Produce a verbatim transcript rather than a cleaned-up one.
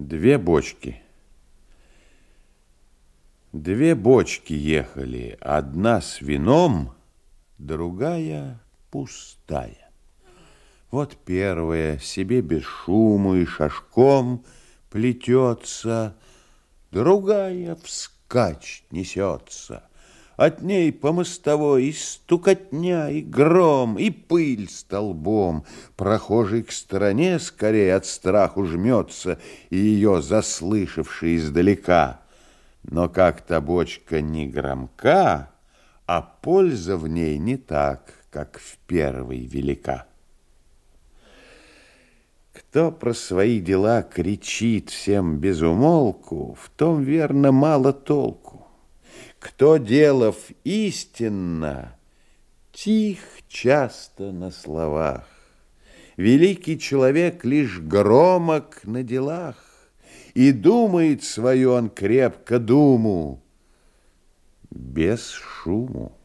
Две бочки. Две бочки ехали, одна с вином, другая пустая. Вот первая себе без шуму и шажком плетется, другая вскачь несется. От ней по мостовой и стукотня, и гром, и пыль столбом. Прохожий к стороне скорее от страху жмется, и ее заслышавший издалека. Но как та бочка не громка, а польза в ней не так, как в первой велика. Кто про свои дела кричит всем без умолку, в том, верно, мало толку. Кто, делав истинно, тих часто на словах. Великий человек лишь громок на делах, и думает свою он крепко думу без шуму.